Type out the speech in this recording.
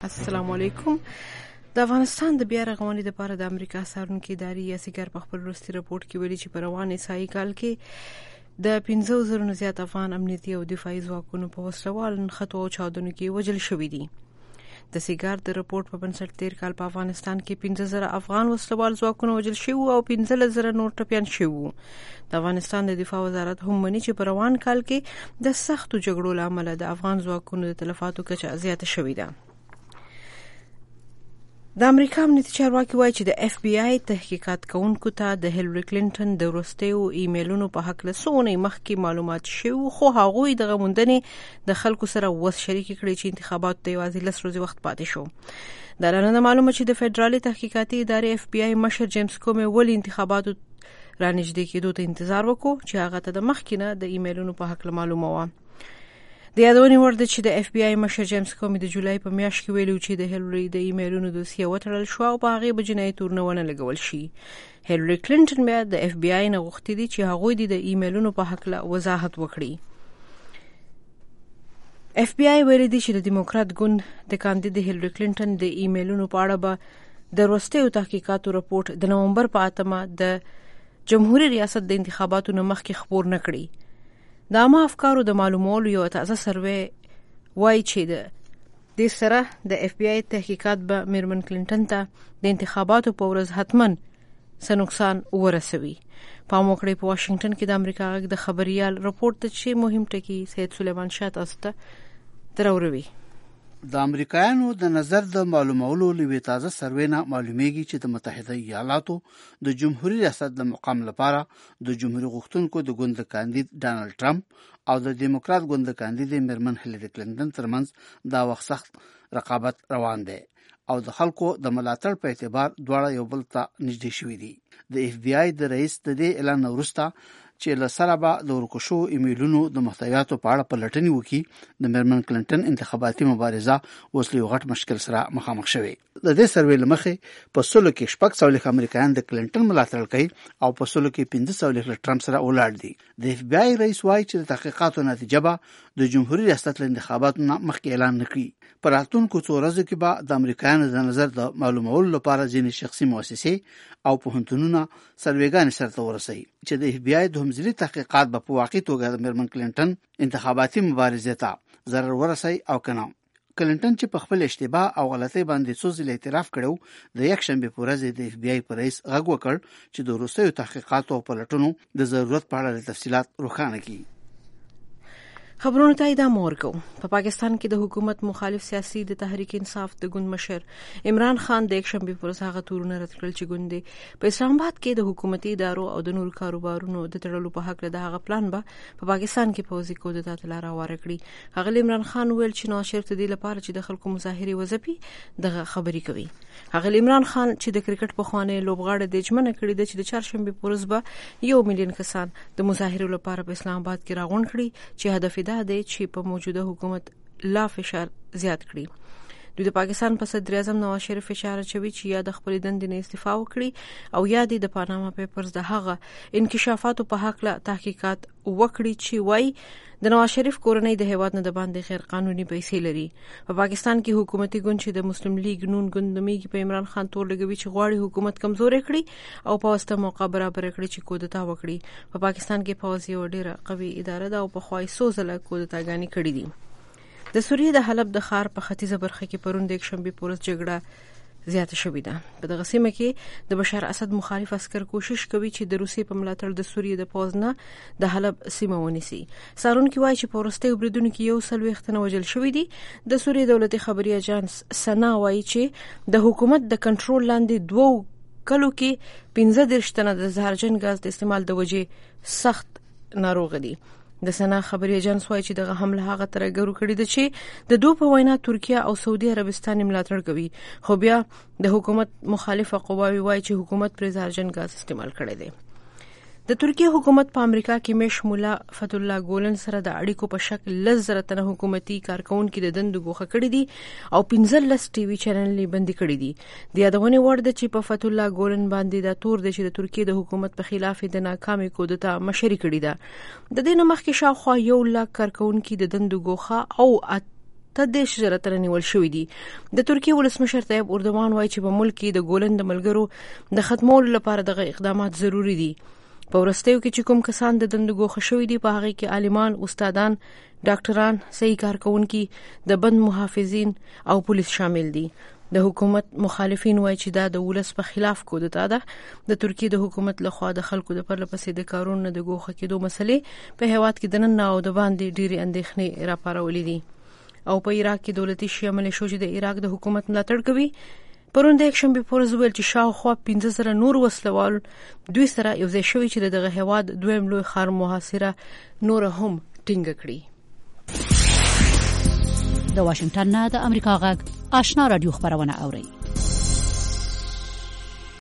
السلام علیکم. د افغانستان د بیا رغونې لپاره د امریکا څارونکي ادارې یاسګر په خپل وروستي رپورټ کې ویلي چې په روان عیسائی کال کې د 15,000 نه زیات افغان امنیتي او دفاعي ځواکونو په وسلوال نښتو او چاودنو کې وژل شوي دي. د سیګار د رپورټ په بنسټ تیر کال په افغانستان کې 15,000 افغان وسلوال ځواکونه وژل شوي او 15,000 نور ټپیان شوي. د افغانستان د دفاع وزارت هم مني چې په روان کال کې د سختو جګړو له امله د افغان ځواکونو د تلفاتو کچه زیاته شوې ده. د امریکا امنیتي چارواکي وایي چې د اف بی آی تحقیقات کوونکو ته د هیلری کلینټن د وروستیو ایمیلونو په حق له څو مخکې معلومات شوي، خو هغوی دغه موندنې د خلکو سره وس شریکې کړې چې انتخاباتو ته یوازې 10 ورځې وخت پاتې شو. دا لنډه معلومه چې د فدرالي تحقیقاتي ادارې اف بی آی مشر جیمز کومي ولې انتخاباتو رانږدې کېدو ته انتظار وکړو چې هغه ته د مخکې نه د ایمیلونو په حق له معلومه وه. د یادونې وړ ده چې د اف بی آی مشر جیمز کومي د جولای په میاشت کې ویلو چې د هیلری د ایمیلونو دوسیه وتړل شو او په هغې به جنایي تورونه ونه لګول شي. هیلری کلینټن بیا د اف بی آی نه غوښتي دي چې هغوی د ایمیلونو په هکله وضاحت وکړي. اف بی آی ویلي دي چې د دیموکرات ګوند د کاندید هیلری کلینټن د ایمیلونو په اړه به د وروستیو تحقیقاتو رپورټ د نومبر په 8 د جمهوریت ریاست د انتخاباتو نه مخکې خپور نه کړي. د عامه افکارو د معلومولو یو تازه سروې وایي چې د دې سره د اف بی آی تحقیقات به میرمن کلینټن ته د انتخاباتو په ورځ حتماً څه نقصان ورسوي. پام وکړئ په واشنگټن کې د امریکا غږ د خبریال رپورټ ته چې مهم ټکي سید سلیمان شاه تاسو ته دراوروي. د امریکایانو د نظر د معلومولو لوي تازه سروې نه معلومیږي چې د متحده ایالاتو د جمهوریت ریاست د مقام لپاره د جمهوریت غوښتونکو د ګوند کاندید ډانلډ ټرمپ او د دیموکرات ګوند کاندید میرمن هیلری کلینټن ترمنځ دا وخت سخت رقابت روان دی او د خلکو د ملاتړ په اعتبار دواړه یو بل ته نږدې شوي دي. د اف بی آی د رئیس د دې اعلان وروسته چې له سره به د ورکشو ایمیلونو د محتویاتو په اړه پلټنې وکړي، د میرمن کلینټن انتخاباتي مبارزه اوس له غټ مشکل سره مخامخ شوې. د دې سروې لمخې په سلو کې 400 امریکایان د کلینټن ملاتړ کوي او په سلو کې 500 له ټرمپ سره ولاړ دي. د اف بی آی رئیس وایي چې د تحقیقاتو نتیجه به د جمهوریت ریاست له انتخاباتو نه مخکې اعلان نکړي. په راتلونکو څو ورځو کې به د امریکایانو د نظر د معلومولو لپاره ځینې شخصي مؤسسې او پوهنتونونه سروېګانې سرته ورسوي چې د اف بی آی د همزلي تحقیقات په واقعي توګه د میرمن کلینټن انتخاباتي مبارزې ته ضرر ورسوي او کنه. کلینټن چې په خپل اشتباه او غلطۍ باندې څو ځله اعتراف کړو، د یک شنبه په ورځ د اف بی آی پر رئیس غږ وکړ چې د وروستیو تحقیقاتو او پلټنو د ضرورت په اړه تفصيلات روښانه کړي. خبرونه ته ادامه ورکو. په پاکستان کې د حکومت مخالف سیاسي د تحریک انصاف د ګوند مشر عمران خان د یک شنبه پر ورځ هغه تورونه رد کړل چې ګوند په اسلام آباد کې د حکومتي ادارو او د نور کاروبارونو د تړلو په حق له هغه پلان به په پاکستان کې پوځي کودتا ته لار هواره کړي. هغه عمران خان ویل چې نواز شریف ته د لپاره چې د خلکو مظاهره وځپي دغه خبري کوي. هغه عمران خان چې د کرکټ په خوانه لوبغاړي د جمنه کړی د چې د چهارشنبه پر ورځ به 1 میلیون کسان د مظاهره لپاره په اسلام آباد کې راغونډ کړي چې هدف دا دی چې په موجوده حکومت لا فشار زیات کړي. دوی د پاکستان په صدر اعظم نواز شریف اشاره کوي چې یا د خپل دندې نه استعفا وکړي او یا د پاناما پیپرز د هغه انکشافاتو په حق له تحقیقات وکړي چې وای د نواز شریف کورنۍ د هیواد نه د باندې غیر قانوني پیسې لري. په پاکستان کې حکومتي ګوند چې د مسلم لیگ نون ګوند میږي په عمران خان تور لګوي چې غواړي حکومت کمزورې کړي او په واسطه موقع برابر کړي چې کودتا وکړي. په پاکستان کې پوځي او ډیره قوي اداره ده او په خوای سوزله کودتاګانی کړي دي. د سوریې د حلب د ښار په ختیځه برخه کې پرون د یک شنبه په ورځ جګړه زیاته شوې ده. په دغه سیمه کې د بشار اسد مخالف عسكر کوشش کوي چې د روسي په ملاتړ د سوریې د پوځ نه د حلب سیمه ونیسي. څارونکي وایي چې په وروستیو بریدونو کې 140 وژل شوي دي. د سوریې دولتي خبري اژانس سنا وایي چې د حکومت د کنټرول لاندې 2 کلو کې 15 تنه د زهرجن غاز د استعمال د وجې سخت ناروغ دي. د سنا خبري اژانس وایي چې دغه حمله هغه ترګرو کړې ده چې د دوی په وینا ترکیه او سعودي عربستان ملاتړ کوي، خو بیا د حکومت مخالفه قواوی وایي چې حکومت پر زهرجن غاز استعمال کړی دی. د ترکیه حکومت په امریکا کې میش مولا فتح الله ګولن سره د اړیکو په شکل 10,000 تنه حکومتي کارکونکو د دندو ګوښه کړي دي او 15 ټي وي چینلونه بندي کړي دي. د یادونې وړ ده چې په فتح الله ګولن باندې د تور د چې د ترکیه د حکومت په خلاف د ناکامي کودتا مشري کړي ده. د دې نه مخکې شاوخوا 1 لک کارکونکو د دندو ګوښه او ته 10 زره تر نیول شوې دي. د ترکیه ولسمشر طیب اردوغان وایي چې په ملک کې د ګولن د ملګرو د ختمولو لپاره دغه اقدامات ضروری دي. په ورستیو کې چې کوم کسان د دندو ګوښه شوي دي په هغه کې عالمان، استادان، ډاکټران، صحي کارکونکي، د بند محافظین او پولیس شامل دي. د حکومت مخالفین وایي چې دا د ولس په خلاف کودتا ده. د ترکیه د حکومت لخوا د خلکو د پرلپسې د کارونو د ګوښه کېدو مسلې په هیواد کې د نن او د باندې ډېرې اندېښنې راپارولې دي. او په عراق کې دولتي شیعه ملیشو چې د عراق د حکومت ملاتړ کوي پرون د یکشنبې په ورځ ویل چې شاوخوا 15,000 نور وسلوال دوی سره یو ځای شوي چې دغه هیواد دویم لوی ښار محاصره نور هم ټینګه کړي. د واشنگټن نه د امریکا غږ آشنا رادیو خبرونه اوري.